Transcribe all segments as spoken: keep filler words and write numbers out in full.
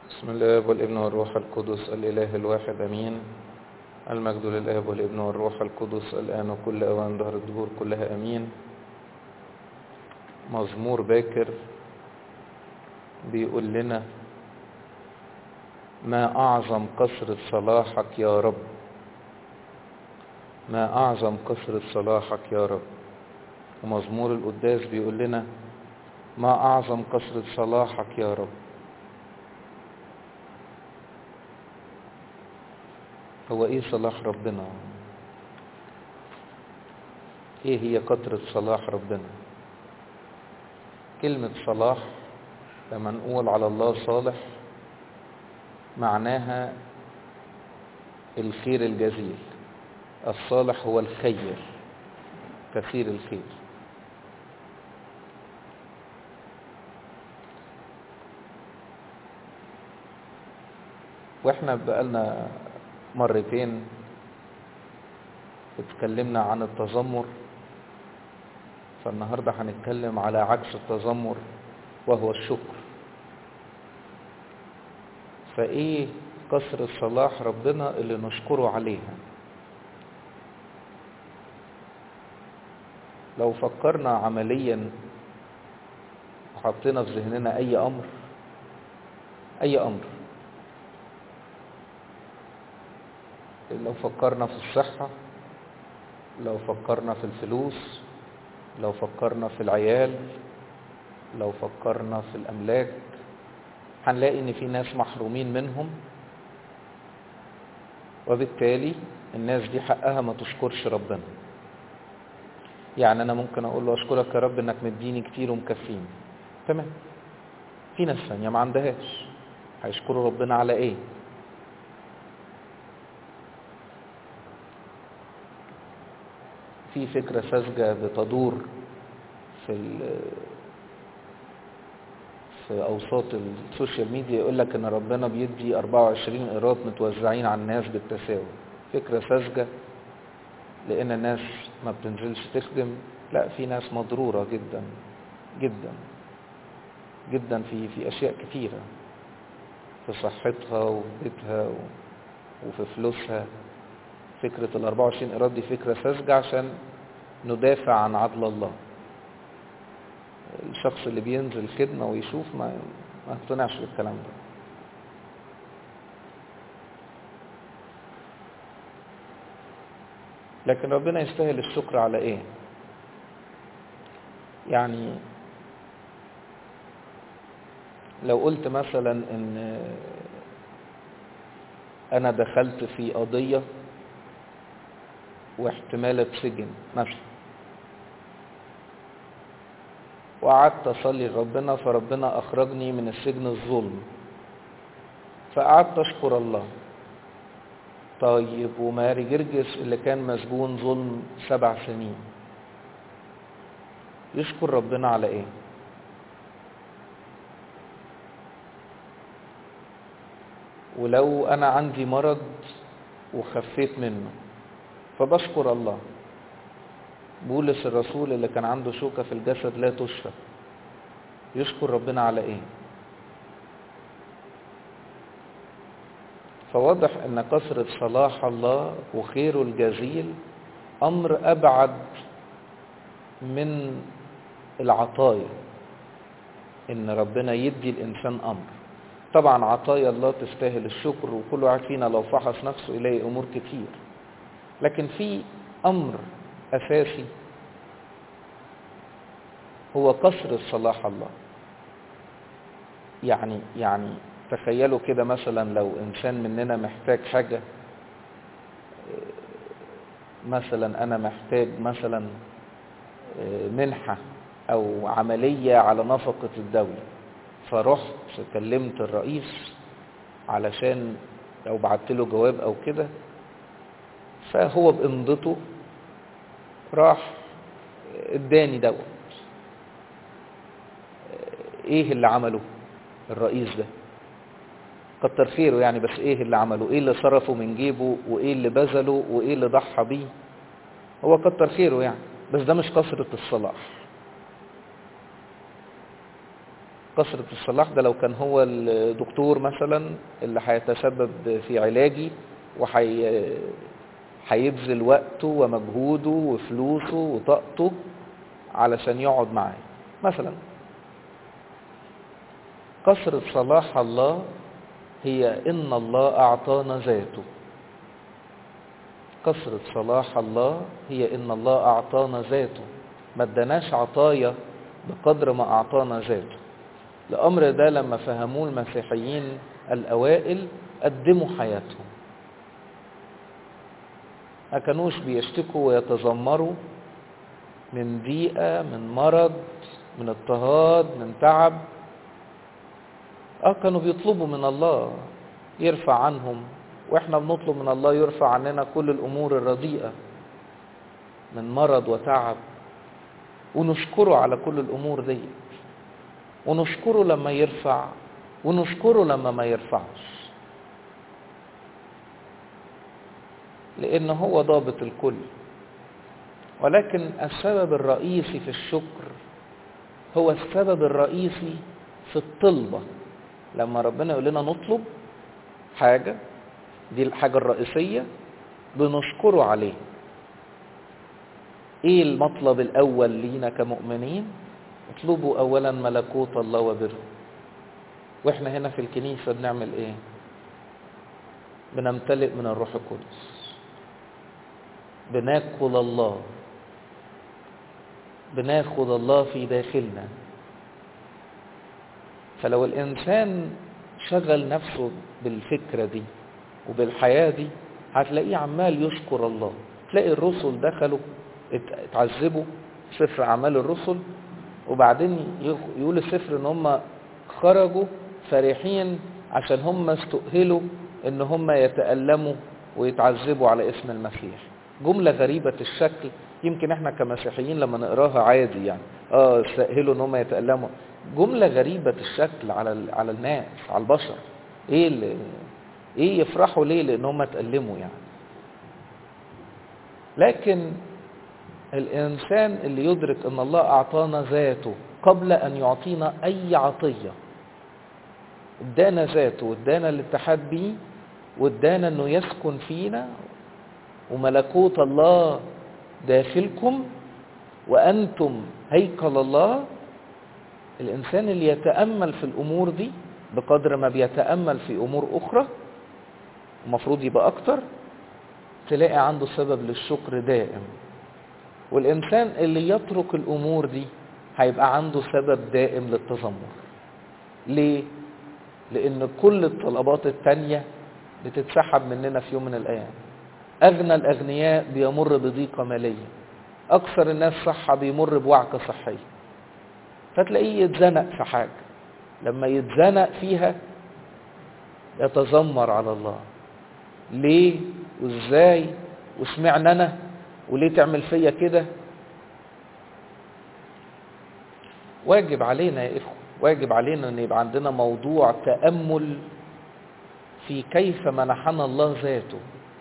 بسم الله والابن والروح القدس الإله الواحد أمين. المجد للآب والابن والروح القدس الآن وكل أوان دهر الدهور كلها أمين. مزمور باكر بيقول لنا: ما أعظم كثرة صلاحك يا رب، ما أعظم كثرة صلاحك يا رب. ومزمور القداس بيقول لنا: ما أعظم كثرة صلاحك يا رب. هو ايه صلاح ربنا؟ ايه هي كثرة صلاح ربنا؟ كلمة صلاح لما نقول على الله صالح معناها الخير الجزيل. الصالح هو الخير، كثير الخير. واحنا بقالنا مرتين اتكلمنا عن التذمر، فالنهاردة هنتكلم على عكس التذمر وهو الشكر. فايه كثرة صلاح ربنا اللي نشكره عليها؟ لو فكرنا عمليا وحطينا في ذهننا اي امر اي امر لو فكرنا في الصحة، لو فكرنا في الفلوس، لو فكرنا في العيال، لو فكرنا في الأملاك، هنلاقي ان في ناس محرومين منهم، وبالتالي الناس دي حقها ما تشكرش ربنا. يعني انا ممكن اقول له: اشكرك يا رب انك مديني كتير ومكفيني، تمام. في ناس ثانيه ما عندهاش، هيشكروا ربنا على ايه؟ في فكرة ساذجة بتدور في في أوساط السوشيال ميديا، يقول لك إن ربنا بيدي أربعة وعشرين قيراط متوزعين على الناس بالتساوي. فكرة ساذجة، لأن الناس ما بتنزلش تخدم. لا، في ناس مضرورة جدا جدا جدا في في أشياء كثيرة، في صحتها وفي بيتها وفي فلوسها. فكرة ال أربعة وعشرين قيراط دي فكرة ساذجة عشان ندافع عن عدل الله. الشخص اللي بينزل خدمة ويشوف ما ما يقتنعش بالكلام ده. لكن ربنا يستاهل الشكر على ايه؟ يعني لو قلت مثلا ان انا دخلت في قضية واحتمال اتسجن مثلا، وقعدت اصلي لربنا فربنا اخرجني من السجن الظلم، فقعدت اشكر الله. طيب وماري جرجس اللي كان مسجون ظلم سبع سنين، يشكر ربنا على ايه؟ ولو انا عندي مرض وخفيت منه فبشكر الله. بولس الرسول اللي كان عنده شوكة في الجسد لا تشفى، يشكر ربنا على ايه؟ فواضح ان كثرة صلاح الله وخيره الجزيل امر ابعد من العطايا، ان ربنا يدي الانسان امر. طبعا عطايا الله تستاهل الشكر، وكل واحد فينا لو فحص نفسه يلاقي امور كتير، لكن في امر اساسي هو كثرة صلاح الله. يعني يعني تخيلوا كده مثلا لو انسان مننا محتاج حاجة، مثلا انا محتاج مثلا منحة او عملية على نفقة الدولة، فرحت كلمت الرئيس علشان لو بعت له جواب او كده، فهو بامضته راح اداني دوت. ايه اللي عمله الرئيس ده؟ كتر خيره يعني، بس ايه اللي عمله؟ ايه اللي صرفه من جيبه؟ وايه اللي بذله؟ وايه اللي ضحى بيه؟ هو كتر خيره يعني، بس ده مش كثرة الصلاح. كثرة الصلاح ده لو كان هو الدكتور مثلا اللي هيتسبب في علاجي وحي هيبذل وقته ومجهوده وفلوسه وطاقته علشان يقعد معايا مثلا. كثرة صلاح الله هي إن الله أعطانا ذاته. كثرة صلاح الله هي إن الله أعطانا ذاته، ما اداناش عطايا بقدر ما أعطانا ذاته. الأمر ده لما فهموه المسيحيين الأوائل قدموا حياتهم، ما كانوش بيشتكوا ويتذمروا من ضيقة، من مرض، من اضطهاد، من تعب. اه كانوا بيطلبوا من الله يرفع عنهم، واحنا بنطلب من الله يرفع عننا كل الامور الرديئة من مرض وتعب، ونشكره على كل الامور دي، ونشكره لما يرفع ونشكره لما ما يرفعش، لان هو ضابط الكل. ولكن السبب الرئيسي في الشكر هو السبب الرئيسي في الطلبة. لما ربنا يقول لنا نطلب حاجة، دي الحاجة الرئيسية بنشكره عليه. ايه المطلب الاول لينا كمؤمنين؟ اطلبوا اولا ملكوت الله وبره. واحنا هنا في الكنيسة بنعمل ايه؟ بنمتلئ من الروح القدس، بناكل الله، بناخد الله في داخلنا. فلو الإنسان شغل نفسه بالفكرة دي وبالحياة دي هتلاقيه عمال يشكر الله. تلاقي الرسل دخلوا اتعذبوا، سفر أعمال الرسل، وبعدين يقول السفر ان هم خرجوا فرحين عشان هم استؤهلوا ان هم يتألموا ويتعذبوا على اسم المسيح. جملة غريبة الشكل، يمكن احنا كمسيحيين لما نقراها عادي يعني اه استأهلوا ان هم يتألموا. جملة غريبة الشكل على على الناس، على البشر. ايه اللي ايه يفرحوا ليه؟ لان هم اتألموا يعني. لكن الانسان اللي يدرك ان الله اعطانا ذاته قبل ان يعطينا اي عطية، ادانا ذاته وادانا الاتحاد بيه وادانا انه يسكن فينا، وملكوت الله داخلكم وأنتم هيكل الله. الإنسان اللي يتأمل في الأمور دي بقدر ما بيتأمل في أمور أخرى، المفروض يبقى أكتر، تلاقي عنده سبب للشكر دائم. والإنسان اللي يترك الأمور دي هيبقى عنده سبب دائم للتذمر. ليه؟ لأن كل الطلبات التانية بتتسحب مننا في يوم من الأيام. أغنى الأغنياء بيمر بضيقة مالية، أكثر الناس صحة بيمر بوعكة صحية، فتلاقيه يتزنق في حاجة، لما يتزنق فيها يتذمر على الله. ليه وإزاي وسمعنا أنا وليه تعمل فيا كده؟ واجب علينا يا إخوة، واجب علينا أن يبقى عندنا موضوع تأمل في كيف منحنا الله ذاته،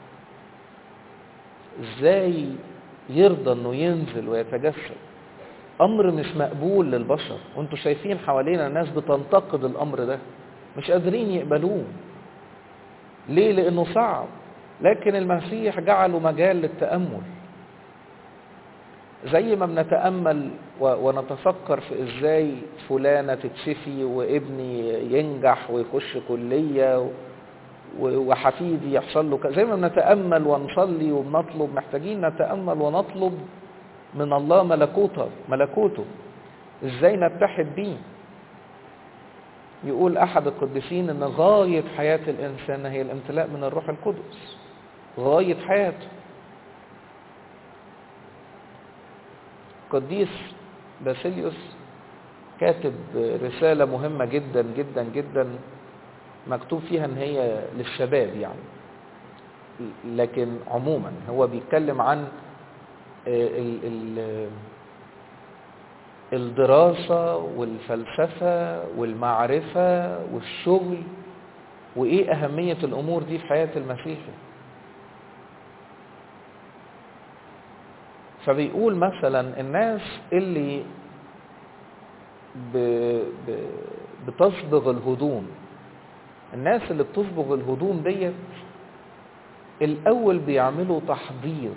ازاي يرضى انه ينزل ويتجسد. امر مش مقبول للبشر، وانتوا شايفين حوالينا الناس بتنتقد الامر ده، مش قادرين يقبلوه. ليه؟ لانه صعب. لكن المسيح جعله مجال للتأمل. زي ما بنتأمل ونتفكر في ازاي فلانة تتشفي وابني ينجح ويخش كلية وحفيدي يحصل له كذا، زي ما بنتأمل ونصلي وبنطلب، محتاجين نتأمل ونطلب من الله ملكوته ملكوته ازاي نتحد بيه. يقول احد القديسين ان غاية حياة الانسان هي الامتلاء من الروح القدس، غاية حياته. قديس باسيليوس كاتب رسالة مهمة جدا جدا جدا، مكتوب فيها ان هي للشباب يعني، لكن عموما هو بيتكلم عن ال ال الدراسة والفلسفة والمعرفة والشغل، وايه اهمية الامور دي في حياة المسيحي. فبيقول مثلا الناس اللي ب ب بتصبغ الهدوم. الناس اللي بتصبغ الهدوم ديت الأول بيعملوا تحضير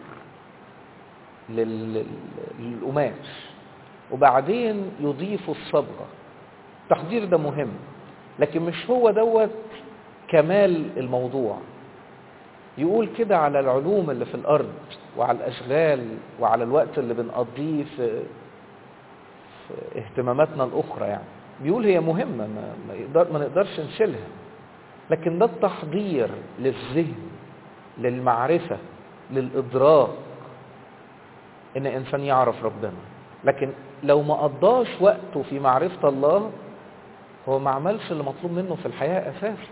لل- للقماش وبعدين يضيفوا الصبغة. التحضير ده مهم، لكن مش هو دوت كمال الموضوع. يقول كده على العلوم اللي في الأرض وعلى الأشغال وعلى الوقت اللي بنقضيه في, في اهتماماتنا الأخرى، يعني بيقول هي مهمة ما, ما, يقدر ما نقدرش نشيلها، لكن ده التحضير للذهن، للمعرفة، للإدراك، إن إنسان يعرف ربنا. لكن لو ما قضاش وقته في معرفة الله هو ما عملش اللي مطلوب منه في الحياة أساسا.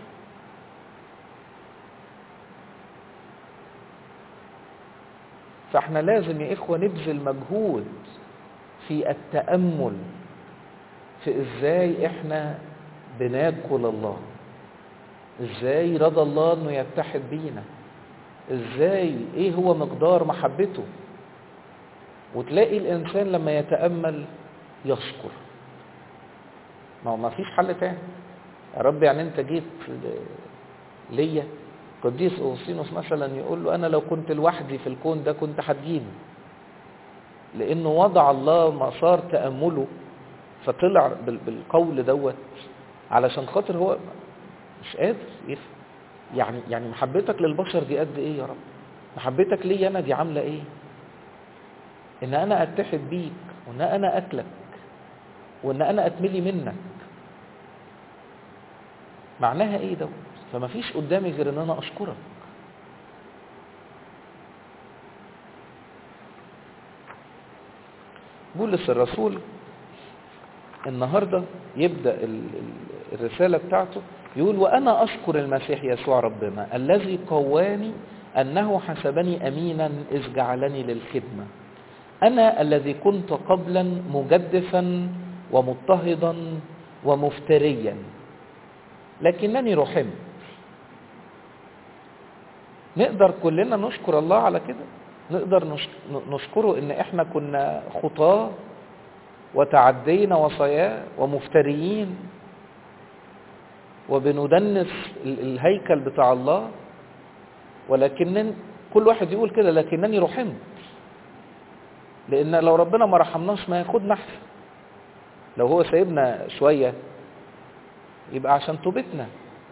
فاحنا لازم يا إخوة نبذل مجهود في التأمل في إزاي إحنا بناكل الله، إزاي رضى الله إنه يتحد بينا، إزاي إيه هو مقدار محبته. وتلاقي الإنسان لما يتأمل يشكر. ما هو ما فيش حل تاني. يا رب يعني أنت جيت ليا. قديس أوغسطينوس مثلا يقول له أنا لو كنت لوحدي في الكون ده كنت هتجيني، لأنه وضع الله مسار تأمله فطلع بالقول دوت علشان خاطر هو مش قادر يفهم. يعني يعني محبتك للبشر دي قد إيه يا رب؟ محبتك لي أنا دي عاملة إيه؟ إن أنا أتحد بيك، وإن أنا أكلك، وإن أنا أتملي منك، معناها إيه دوت؟ فما فيش قدامي غير إن أنا أشكرك. بولس الرسول النهاردة يبدأ الرسالة بتاعته يقول وأنا أشكر المسيح يسوع ربنا الذي قواني أنه حسبني أمينا إذ جعلني للخدمة، أنا الذي كنت قبلا مجدفا ومضطهدا ومفتريا لكنني رحمت. نقدر كلنا نشكر الله على كده؟ نقدر نشكره إن إحنا كنا خطاة وتعدينا وصاياه ومفتريين وبندنس الهيكل بتاع الله، ولكن كل واحد يقول كده لكنني رحمت. لأن لو ربنا ما رحمناش ما ياخدنا أحسن. لو هو سايبنا شوية يبقى عشان توبتنا،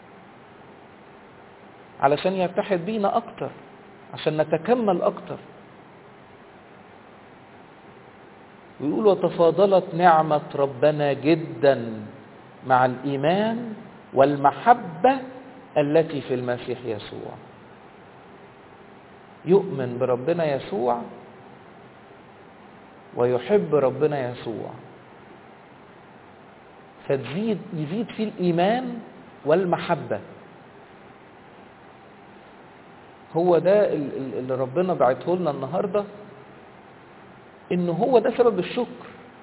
علشان يتحد بينا أكتر، عشان نتكمل أكتر. ويقول وتفاضلت نعمة ربنا جدا مع الإيمان والمحبة التي في المسيح يسوع. يؤمن بربنا يسوع ويحب ربنا يسوع، فتزيد يزيد فيه الإيمان والمحبة. هو ده اللي ربنا بعته لنا النهاردة، إنه هو ده سبب الشكر.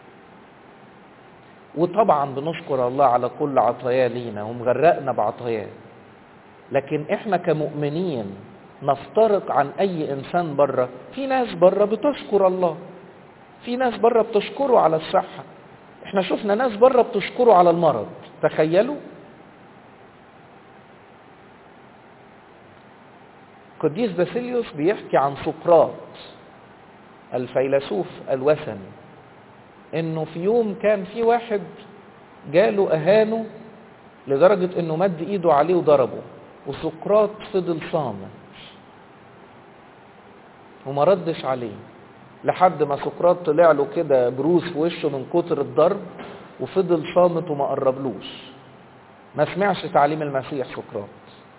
وطبعا بنشكر الله على كل عطاياه لينا ومغرقنا بعطاياه، لكن احنا كمؤمنين نفترق عن اي انسان بره. في ناس بره بتشكر الله، في ناس بره بتشكره على الصحة. احنا شفنا ناس بره بتشكره على المرض، تخيلوا. قديس باسيليوس بيحكي عن سقراط الفيلسوف الوثني، انه في يوم كان في واحد جاله اهانه لدرجة انه مد ايده عليه وضربه، وسقراط فضل صامت وما ردش عليه لحد ما سقراط طلع له كده بروس في وشه من كتر الضرب، وفضل صامت وما قربلوش. ما سمعش تعليم المسيح سقراط،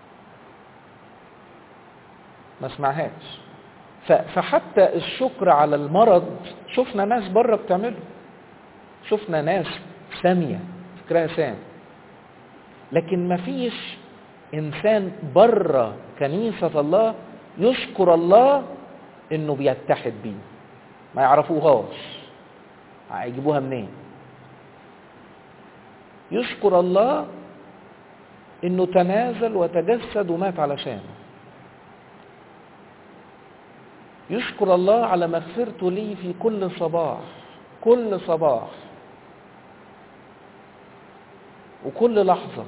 ما سمعهاش. فحتى الشكر على المرض شفنا ناس بره بتعمله، شفنا ناس سامية فكرها سام، لكن ما فيش انسان بره كنيسة الله يشكر الله انه بيتحد بيه. ما يعرفوهاش، هيجيبوها منين؟ يشكر الله انه تنازل وتجسد ومات علشانه. يشكر الله على مغفرته لي في كل صباح، كل صباح. وكل لحظة.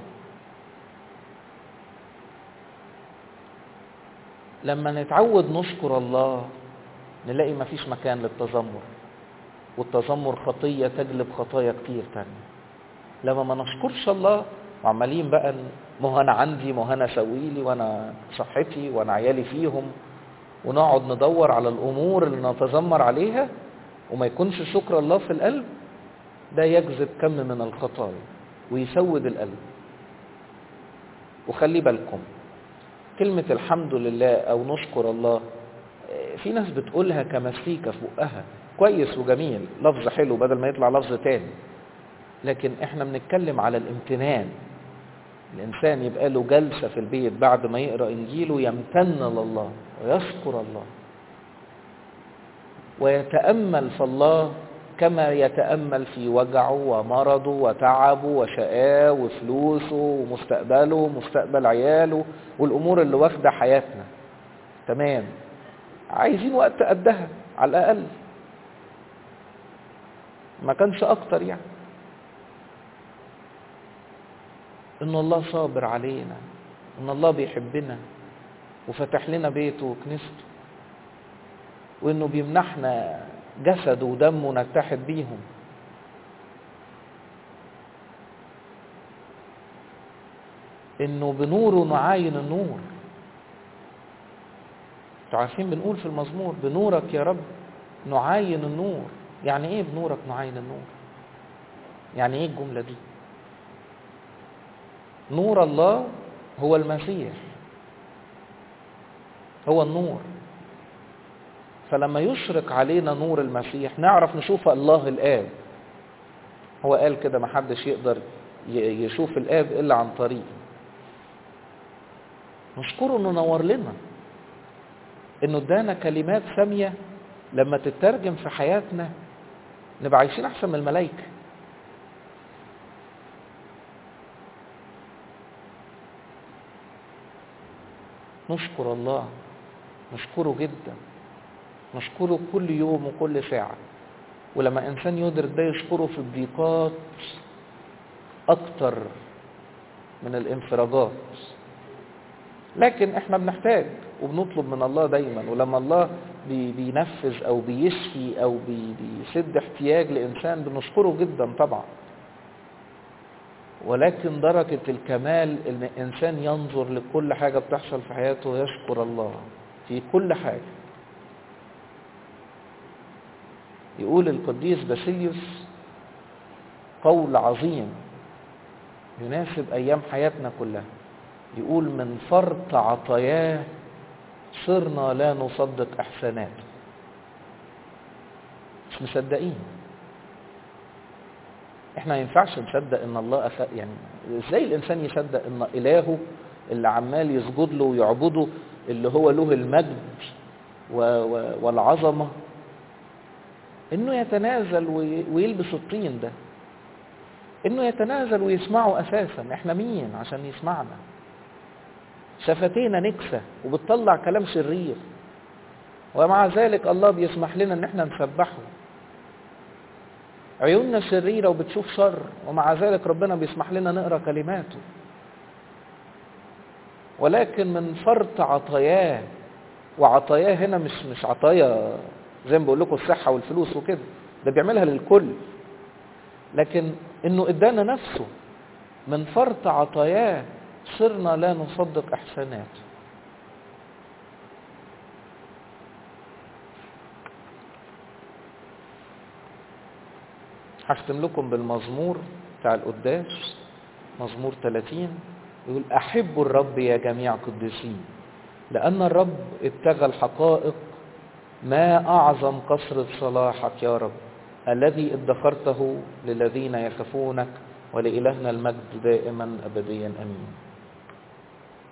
لما نتعود نشكر الله نلاقي مفيش مكان للتذمر، والتذمر خطية تجلب خطايا كتير تانية. لما ما نشكرش الله وعمالين بقى ما هو انا عندي، ما هو انا سويلي، وانا صحتي، وانا عيالي فيهم، ونقعد ندور على الامور اللي نتذمر عليها وما يكونش شكر الله في القلب، ده يجذب كم من الخطايا ويسود القلب. وخلي بالكم كلمة الحمد لله او نشكر الله في ناس بتقولها كمسيكة في بقها، كويس وجميل، لفظ حلو بدل ما يطلع لفظ تاني، لكن احنا بنتكلم على الامتنان. الانسان يبقى له جلسة في البيت بعد ما يقرأ انجيله يمتن لله ويشكر الله ويتأمل في الله كما يتأمل في وجعه ومرضه وتعبه وشقاه وفلوسه ومستقبله ومستقبل عياله والأمور اللي واخدة حياتنا. تمام، عايزين وقت قدها على الأقل، ما كانش أكتر يعني. إن الله صابر علينا، إن الله بيحبنا وفتح لنا بيته وكنيسته، وإنه بيمنحنا جسد ودم نتحد بيهم. إنه بنوره نعاين النور. انتوا عارفين بنقول في المزمور بنورك يا رب نعاين النور. يعني ايه بنورك نعاين النور؟ يعني ايه الجملة دي؟ نور الله هو المسيح، هو النور. فلما يشرق علينا نور المسيح نعرف نشوف الله الآب. هو قال كده محدش يقدر يشوف الآب إلا عن طريقه. نشكره انه نور لنا، انه ادانا كلمات سامية لما تترجم في حياتنا نبقى عايشين احسن من الملائكة. نشكر الله، نشكره جدا، نشكره كل يوم وكل ساعة. ولما انسان يدرك ده يشكره في الضيقات اكتر من الانفراجات. لكن احنا بنحتاج وبنطلب من الله دايما، ولما الله بي بينفذ او بيشفي او بي بيسد احتياج لانسان بنشكره جدا طبعا. ولكن درجة الكمال ان الانسان ينظر لكل حاجة بتحصل في حياته ويشكر الله في كل حاجة. يقول القديس باسيليوس قول عظيم يناسب ايام حياتنا كلها، يقول من فرط عطاياه صرنا لا نصدق احسانات. مش مصدقين. احنا ما ينفعش نصدق ان الله أخ... يعني ازاي الانسان يصدق ان الهه اللي عمال يسجد له ويعبده، اللي هو له المجد و... و... والعظمه، انه يتنازل وي... ويلبس الطين ده، انه يتنازل ويسمعه اساسا. احنا مين عشان يسمعنا؟ شفتينا نكسة وبتطلع كلام شرير، ومع ذلك الله بيسمح لنا ان احنا نسبحه. عيوننا شريرة وبتشوف شر، ومع ذلك ربنا بيسمح لنا نقرأ كلماته. ولكن من فرط عطاياه، وعطاياه هنا مش مش عطايا زي ما بقول لكم الصحة والفلوس وكده، ده بيعملها للكل، لكن انه ادانا نفسه. من فرط عطاياه صرنا لا نصدق احسانات. هختم لكم بالمزمور بتاع القداس، مزمور ثلاثين، يقول احبوا الرب يا جميع قديسين، لان الرب ابتغى الحقائق، ما اعظم كثرة صلاحك يا رب الذي ادخرته للذين يخافونك، ولإلهنا المجد دائما ابديا امين.